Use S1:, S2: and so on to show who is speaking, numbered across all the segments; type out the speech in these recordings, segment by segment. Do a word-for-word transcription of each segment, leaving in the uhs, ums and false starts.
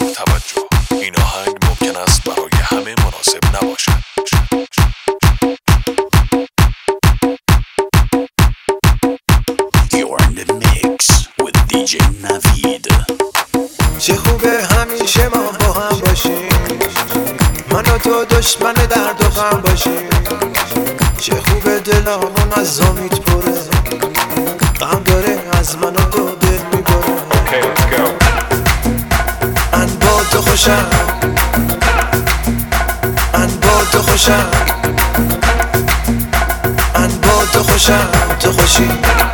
S1: توجه، این آهنگ ممکن است برای همه مناسب نباشد.
S2: You're in the mix with دی جی نوید.
S3: چه خوبه همیشه ما با هم باشیم، من و تو دشمن درد و غم باشیم. چه خوبه دلامون از امید پره، غم داره از من و تو دل میبره.
S1: Okay, let's go.
S3: من با تو خوشم، من با تو خوشم، من با تو خوشم، تو خوشی.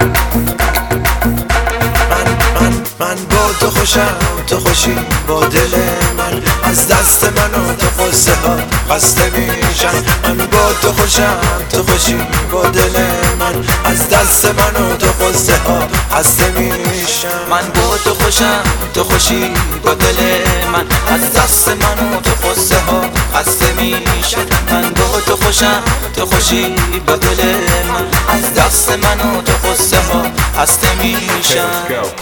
S3: من من من با تو خوشم، تو خوشی. با دل من از دست من و تو قصه ها خسته میشن. من با تو خوشم، تو خوشی. با دل من از دست من و تو قصه ها خسته میشن.
S4: من با تو خوشم، تو خوشی. با دل من از دست من و تو قصه ها خسته میشن. من با تو خوشم، تو خوشی. با دل من از دست من و تو قصه ها خسته میشن.
S1: Okay, let's go.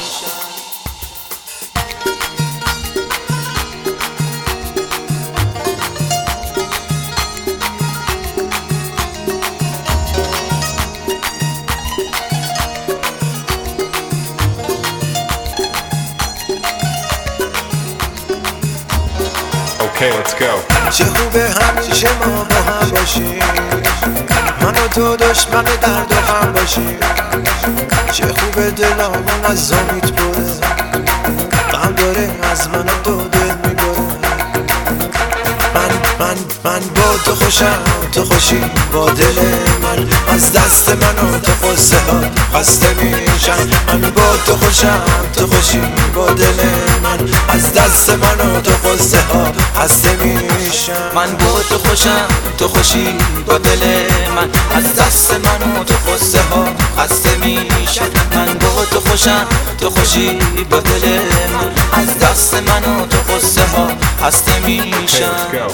S1: Okay, let's go.
S3: چه خوبه همیشه ما با هم باشیم، من و تو دشمن درد و غم باشیم. چه خوبه دلامون از امید پره، غم داره از من و تو دل میبره. من من من با تو خوشم، تو خوشی. با دل من از دست من و تو قصه ها خسته میشن. من با تو خوشم، تو خوشی. با دل من از دست من و تو قصه ها خسته میشن.
S4: من با تو خوشم، تو خوشی. با دل من از دست من و تو قصه ها خسته میشن. من با تو خوشم، تو خوشی. با دل من از دست من و تو قصه ها خسته
S1: Okay,
S4: میشن.
S1: let's go.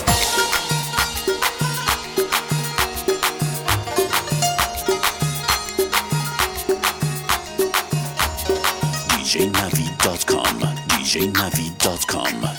S2: دی جی نوید دات کام دی جی نوید دات کام